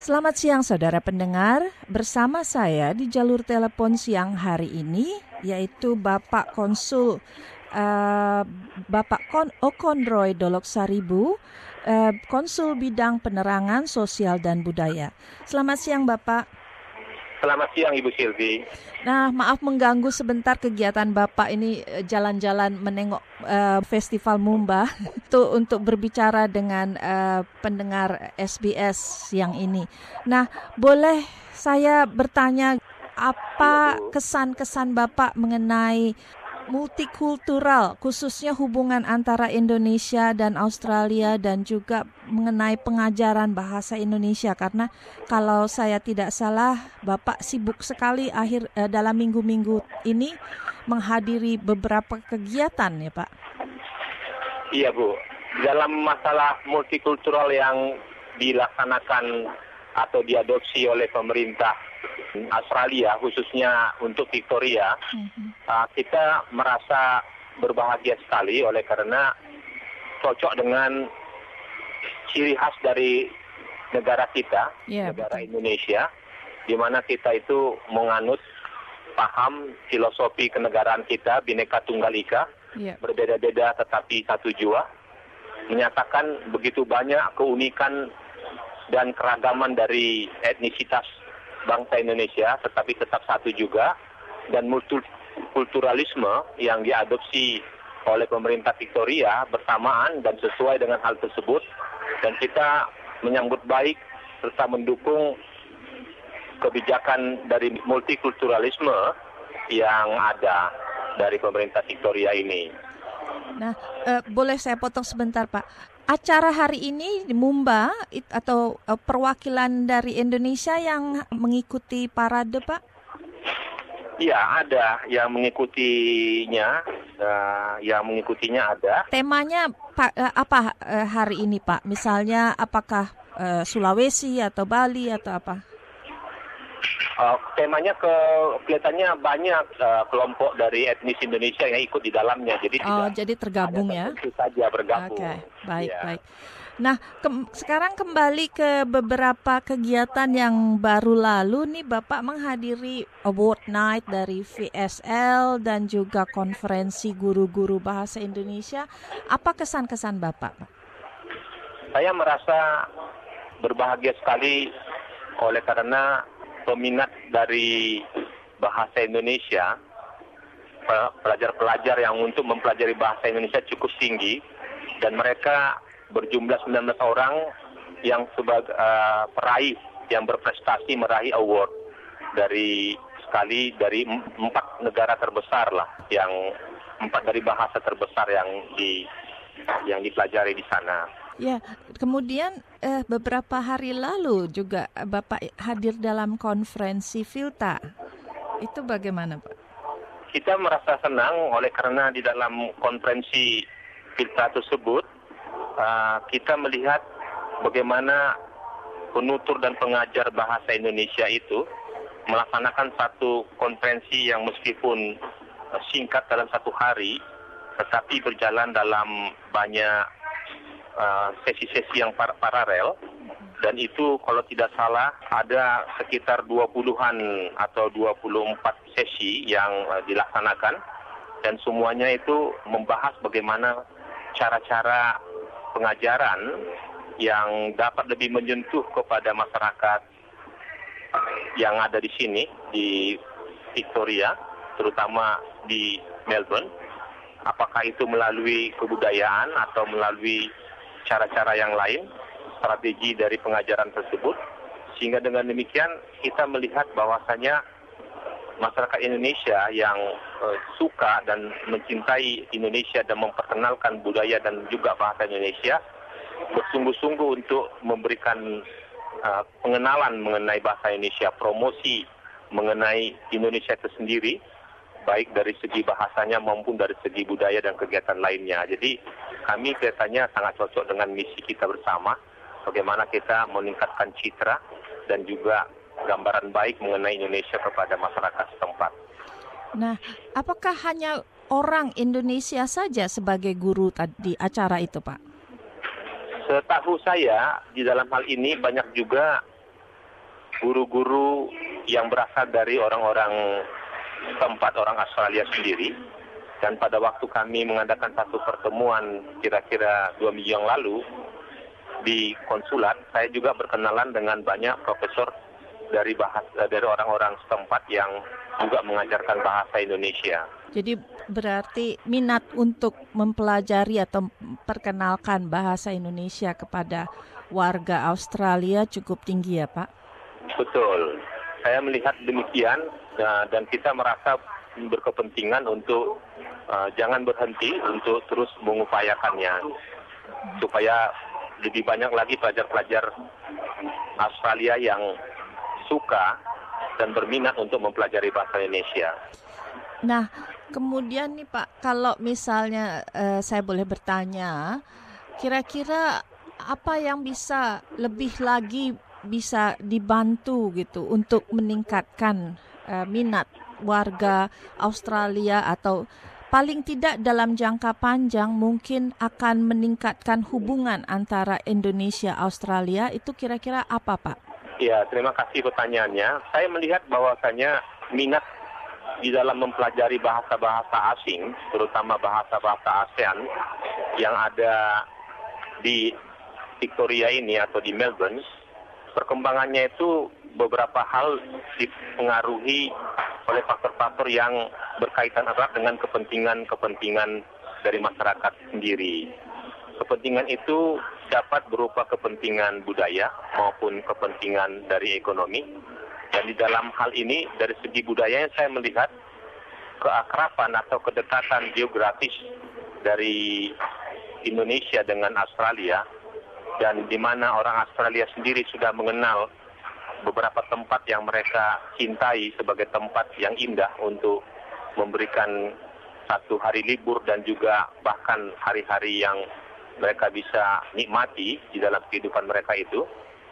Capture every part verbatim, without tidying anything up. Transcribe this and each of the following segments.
Selamat siang saudara pendengar, bersama saya di jalur telepon siang hari ini yaitu Bapak Konsul uh, Bapak Kon Okonroy Doloksaribu, uh, Konsul Bidang Penerangan Sosial dan Budaya. Selamat siang Bapak. Selamat siang Ibu Silvi. Nah, maaf mengganggu sebentar kegiatan Bapak ini jalan-jalan menengok uh, Festival Mumba itu untuk berbicara dengan uh, pendengar S B S siang ini. Nah, boleh saya bertanya apa kesan-kesan Bapak mengenai multikultural, khususnya hubungan antara Indonesia dan Australia dan juga mengenai pengajaran bahasa Indonesia, karena kalau saya tidak salah Bapak sibuk sekali akhir eh, dalam minggu-minggu ini menghadiri beberapa kegiatan ya Pak. Iya Bu, dalam masalah multikultural yang dilaksanakan atau diadopsi oleh pemerintah Australia, khususnya untuk Victoria, mm-hmm. uh, kita merasa berbahagia sekali oleh karena cocok dengan ciri khas dari negara kita, yeah, negara betul. Indonesia, di mana kita itu menganut paham filosofi kenegaraan kita, Bhinneka Tunggal Ika, yeah. berbeda-beda tetapi satu jua, menyatakan begitu banyak keunikan dan keragaman dari etnisitas bangsa Indonesia, tetapi tetap satu juga, dan multikulturalisme yang diadopsi oleh pemerintah Victoria bersamaan dan sesuai dengan hal tersebut, dan kita menyambut baik serta mendukung kebijakan dari multikulturalisme yang ada dari pemerintah Victoria ini. Nah, eh, boleh saya potong sebentar Pak. Acara hari ini di Mumba it, atau uh, perwakilan dari Indonesia yang mengikuti parade Pak? Iya, ada yang mengikutinya, uh, yang mengikutinya ada. Temanya Pak, uh, apa uh, hari ini Pak? Misalnya apakah uh, Sulawesi atau Bali atau apa? Uh, temanya ke kelihatannya banyak uh, kelompok dari etnis Indonesia yang ikut di dalamnya, jadi oh, tidak jadi tergabung ya? Tentu saja bergabung. Oke, okay. baik ya. baik. Nah, ke- sekarang kembali ke beberapa kegiatan yang baru lalu nih, Bapak menghadiri Award Night dari V S L dan juga konferensi guru-guru bahasa Indonesia. Apa kesan-kesan Bapak, Pak? Saya merasa berbahagia sekali oleh karena peminat dari bahasa Indonesia, pelajar-pelajar yang untuk mempelajari bahasa Indonesia cukup tinggi, dan mereka berjumlah sembilan belas orang yang sebagai uh, peraih, yang berprestasi meraih award dari sekali dari empat negara terbesar lah, yang empat dari bahasa terbesar yang di yang dipelajari di sana. Ya, kemudian eh, beberapa hari lalu juga Bapak hadir dalam konferensi Filta. Itu bagaimana, Pak? Kita merasa senang oleh karena di dalam konferensi Filta tersebut, uh, kita melihat bagaimana penutur dan pengajar bahasa Indonesia itu melaksanakan satu konferensi yang meskipun uh, singkat dalam satu hari, tetapi berjalan dalam banyak Uh, sesi-sesi yang par- paralel, dan itu kalau tidak salah ada sekitar dua puluhan atau dua puluh empat sesi yang uh, dilaksanakan, dan semuanya itu membahas bagaimana cara-cara pengajaran yang dapat lebih menyentuh kepada masyarakat yang ada di sini di Victoria, terutama di Melbourne, apakah itu melalui kebudayaan atau melalui cara-cara yang lain, strategi dari pengajaran tersebut, sehingga dengan demikian kita melihat bahwasanya masyarakat Indonesia yang uh, suka dan mencintai Indonesia dan memperkenalkan budaya dan juga bahasa Indonesia bersungguh-sungguh untuk memberikan uh, pengenalan mengenai bahasa Indonesia, promosi mengenai Indonesia itu sendiri, baik dari segi bahasanya maupun dari segi budaya dan kegiatan lainnya. Jadi kami kelihatannya sangat cocok dengan misi kita bersama, bagaimana kita meningkatkan citra dan juga gambaran baik mengenai Indonesia kepada masyarakat setempat. Nah, apakah hanya orang Indonesia saja sebagai guru di acara itu, Pak? Setahu saya, di dalam hal ini banyak juga guru-guru yang berasal dari orang-orang tempat, orang Australia sendiri. Dan pada waktu kami mengadakan satu pertemuan kira-kira dua minggu yang lalu di konsulat, saya juga berkenalan dengan banyak profesor dari bahasa dari orang-orang setempat yang juga mengajarkan bahasa Indonesia. Jadi berarti minat untuk mempelajari atau memperkenalkan bahasa Indonesia kepada warga Australia cukup tinggi ya Pak? Betul. Saya melihat demikian dan kita merasa berkepentingan untuk uh, jangan berhenti untuk terus mengupayakannya supaya lebih banyak lagi pelajar-pelajar Australia yang suka dan berminat untuk mempelajari bahasa Indonesia. Nah, kemudian nih Pak, kalau misalnya uh, saya boleh bertanya, kira-kira apa yang bisa lebih lagi bisa dibantu gitu untuk meningkatkan uh, minat warga Australia atau paling tidak dalam jangka panjang mungkin akan meningkatkan hubungan antara Indonesia Australia, itu kira-kira apa Pak? Ya, terima kasih pertanyaannya. Saya melihat bahwasanya minat di dalam mempelajari bahasa-bahasa asing, terutama bahasa-bahasa ASEAN yang ada di Victoria ini atau di Melbourne, perkembangannya itu beberapa hal dipengaruhi oleh faktor-faktor yang berkaitan erat dengan kepentingan-kepentingan dari masyarakat sendiri. Kepentingan itu dapat berupa kepentingan budaya maupun kepentingan dari ekonomi. Dan di dalam hal ini, dari segi budaya saya melihat keakraban atau kedekatan geografis dari Indonesia dengan Australia, dan di mana orang Australia sendiri sudah mengenal beberapa tempat yang mereka cintai sebagai tempat yang indah untuk memberikan satu hari libur dan juga bahkan hari-hari yang mereka bisa nikmati di dalam kehidupan mereka itu,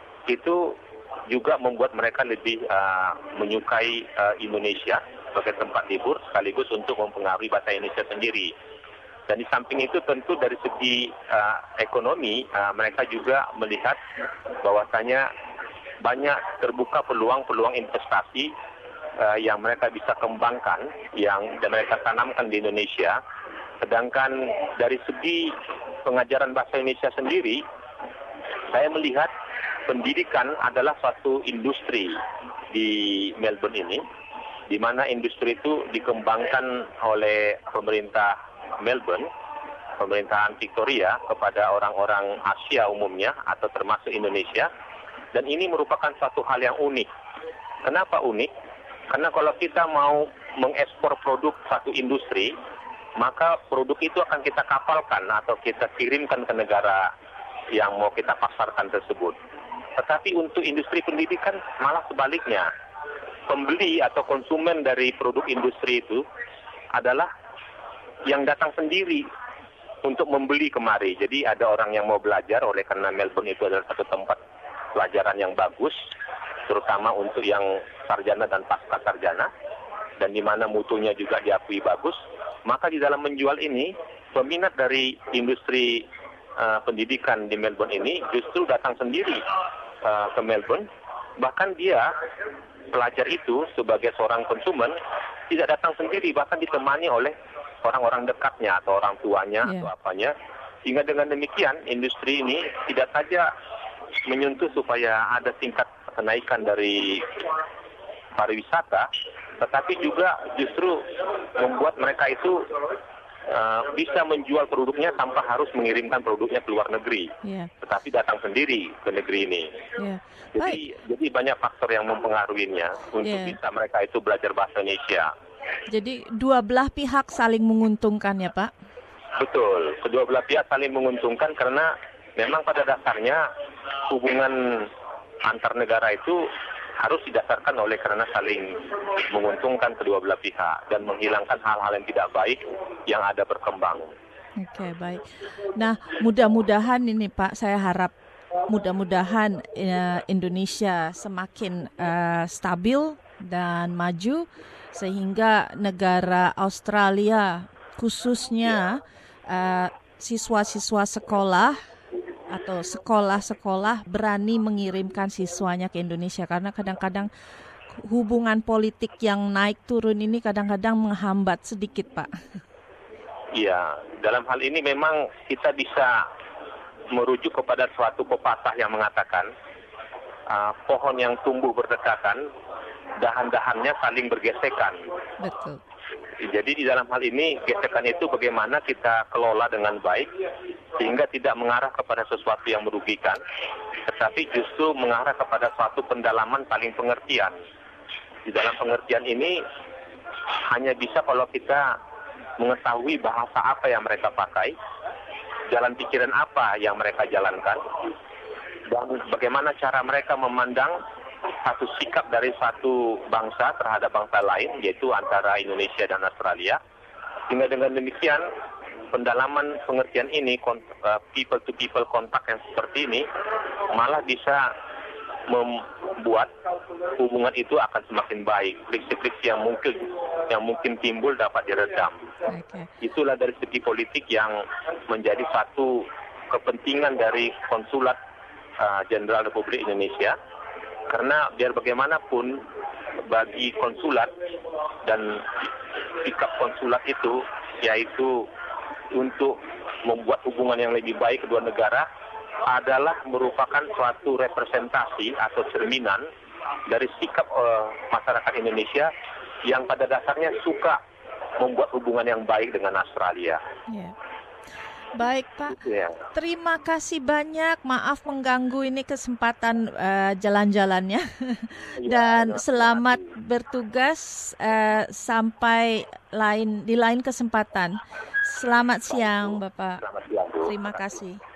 itu juga membuat mereka lebih uh, menyukai uh, Indonesia sebagai tempat libur sekaligus untuk mempengaruhi bahasa Indonesia sendiri. Dan di samping itu tentu dari segi uh, ekonomi uh, mereka juga melihat bahwasanya banyak terbuka peluang-peluang investasi uh, yang mereka bisa kembangkan, yang dan mereka tanamkan di Indonesia. Sedangkan dari segi pengajaran bahasa Indonesia sendiri, saya melihat pendidikan adalah suatu industri di Melbourne ini, di mana industri itu dikembangkan oleh pemerintah Melbourne, pemerintahan Victoria kepada orang-orang Asia umumnya atau termasuk Indonesia, dan ini merupakan suatu hal yang unik. Kenapa unik? Karena kalau kita mau mengekspor produk satu industri, maka produk itu akan kita kapalkan atau kita kirimkan ke negara yang mau kita pasarkan tersebut. Tetapi untuk industri pendidikan malah sebaliknya. Pembeli atau konsumen dari produk industri itu adalah yang datang sendiri untuk membeli kemari. Jadi ada orang yang mau belajar, oleh karena Melbourne itu adalah satu tempat pelajaran yang bagus, terutama untuk yang sarjana dan pasca sarjana, dan di mana mutunya juga diakui bagus. Maka di dalam menjual ini, peminat dari industri uh, pendidikan di Melbourne ini justru datang sendiri uh, ke Melbourne. Bahkan dia, pelajar itu sebagai seorang konsumen, tidak datang sendiri, bahkan ditemani oleh orang-orang dekatnya atau orang tuanya yeah. atau apanya. Sehingga dengan demikian industri ini tidak saja menyentuh supaya ada tingkat kenaikan dari pariwisata, tetapi juga justru membuat mereka itu uh, bisa menjual produknya tanpa harus mengirimkan produknya ke luar negeri, yeah. tetapi datang sendiri ke negeri ini. Yeah. Jadi, jadi banyak faktor yang mempengaruhinya untuk yeah. bisa mereka itu belajar bahasa Indonesia. Jadi dua belah pihak saling menguntungkan ya Pak? Betul, kedua belah pihak saling menguntungkan karena memang pada dasarnya hubungan antar negara itu harus didasarkan oleh karena saling menguntungkan kedua belah pihak dan menghilangkan hal-hal yang tidak baik yang ada berkembang. Oke, okay, baik. Nah, mudah-mudahan ini Pak, saya harap mudah-mudahan uh, Indonesia semakin uh, stabil dan maju sehingga negara Australia khususnya uh, siswa-siswa sekolah atau sekolah-sekolah berani mengirimkan siswanya ke Indonesia, karena kadang-kadang hubungan politik yang naik turun ini kadang-kadang menghambat sedikit, Pak. Iya, dalam hal ini memang kita bisa merujuk kepada suatu pepatah yang mengatakan uh, pohon yang tumbuh berdekatan, dahan-dahannya saling bergesekan. Betul. Jadi di dalam hal ini gesekan itu bagaimana kita kelola dengan baik sehingga tidak mengarah kepada sesuatu yang merugikan, tetapi justru mengarah kepada suatu pendalaman saling pengertian. Di dalam pengertian ini hanya bisa kalau kita mengetahui bahasa apa yang mereka pakai, jalan pikiran apa yang mereka jalankan, dan bagaimana cara mereka memandang satu sikap dari satu bangsa terhadap bangsa lain, yaitu antara Indonesia dan Australia. Sehingga dengan demikian, pendalaman pengertian ini, people-to-people kontak yang seperti ini, malah bisa membuat hubungan itu akan semakin baik. Friksi-friksi yang mungkin yang mungkin timbul dapat diredam. Okay. Itulah dari segi politik yang menjadi satu kepentingan dari Konsulat Jenderal uh, Republik Indonesia. Karena biar bagaimanapun bagi konsulat dan sikap konsulat itu yaitu untuk membuat hubungan yang lebih baik kedua negara adalah merupakan suatu representasi atau cerminan dari sikap uh, masyarakat Indonesia yang pada dasarnya suka membuat hubungan yang baik dengan Australia. Yeah. Baik, Pak. Ya. Terima kasih banyak. Maaf mengganggu ini kesempatan uh, jalan-jalannya. Dan ya, selamat bertugas uh, sampai lain di lain kesempatan. Selamat siang, Bapak. Selamat siang, Bu. Terima kasih.